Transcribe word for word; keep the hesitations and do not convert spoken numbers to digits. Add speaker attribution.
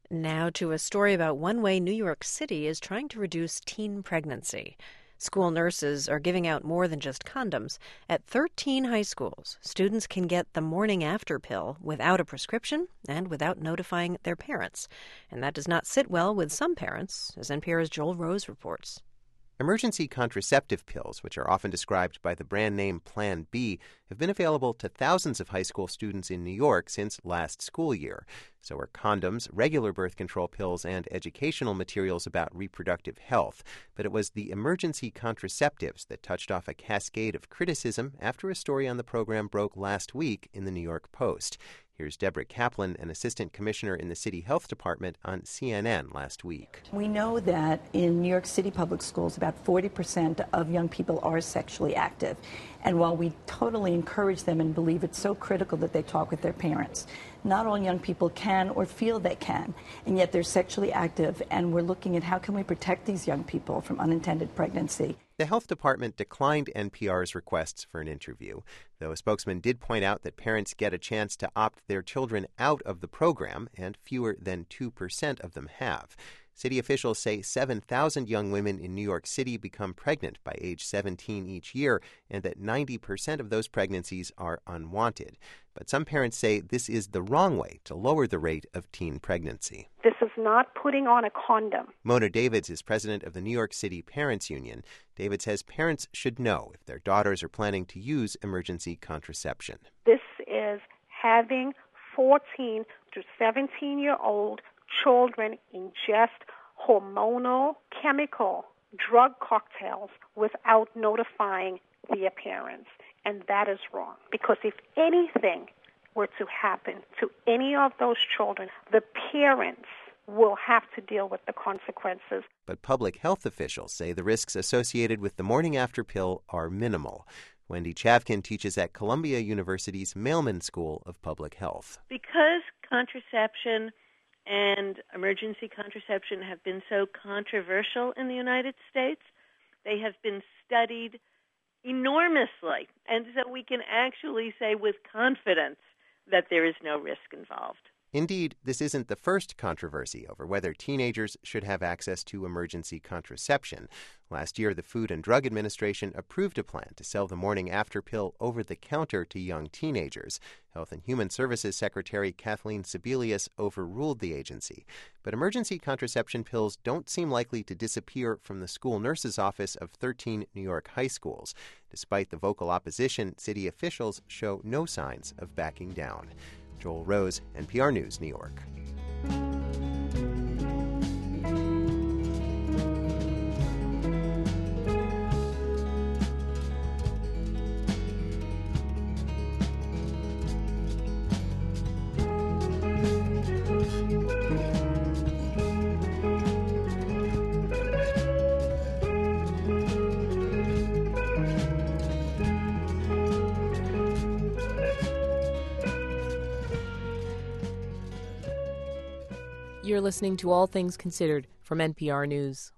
Speaker 1: Now to a story about one way New York City is trying to reduce teen pregnancy. School nurses are giving out more than just condoms. At thirteen high schools, students can get the morning after pill without a prescription and without notifying their parents. And that does not sit well with some parents, as N P R's Joel Rose reports.
Speaker 2: Emergency contraceptive pills, which are often described by the brand name Plan B, have been available to thousands of high school students in New York since last school year. So are condoms, regular birth control pills, and educational materials about reproductive health. But it was the emergency contraceptives that touched off a cascade of criticism after a story on the program broke last week in the New York Post. Here's Deborah Kaplan, an assistant commissioner in the city health department, on C N N last week.
Speaker 3: We know that in New York City public schools, about forty percent of young people are sexually active. And while we totally encourage them and believe it's so critical that they talk with their parents, not all young people can or feel they can, and yet they're sexually active, and we're looking at how can we protect these young people from unintended pregnancy.
Speaker 2: The health department declined N P R's requests for an interview, though a spokesman did point out that parents get a chance to opt their children out of the program, and fewer than two percent of them have. City officials say seven thousand young women in New York City become pregnant by age seventeen each year, and that ninety percent of those pregnancies are unwanted. But some parents say this is the wrong way to lower the rate of teen pregnancy.
Speaker 4: This is not putting on a condom.
Speaker 2: Mona Davids is president of the New York City Parents Union. David says parents should know if their daughters are planning to use emergency contraception.
Speaker 4: This is having fourteen to seventeen-year-old children ingest hormonal, chemical, drug cocktails without notifying their parents. And that is wrong, because if anything were to happen to any of those children, the parents will have to deal with the consequences.
Speaker 2: But public health officials say the risks associated with the morning after pill are minimal. Wendy Chavkin teaches at Columbia University's Mailman School of Public Health.
Speaker 5: Because contraception and emergency contraception have been so controversial in the United States, they have been studied enormously. And so we can actually say with confidence that there is no risk involved.
Speaker 2: Indeed, this isn't the first controversy over whether teenagers should have access to emergency contraception. Last year, the Food and Drug Administration approved a plan to sell the morning after pill over the counter to young teenagers. Health and Human Services Secretary Kathleen Sebelius overruled the agency. But emergency contraception pills don't seem likely to disappear from the school nurse's office of thirteen New York high schools. Despite the vocal opposition, city officials show no signs of backing down. Joel Rose, N P R News, New York.
Speaker 6: You're listening to All Things Considered from N P R News.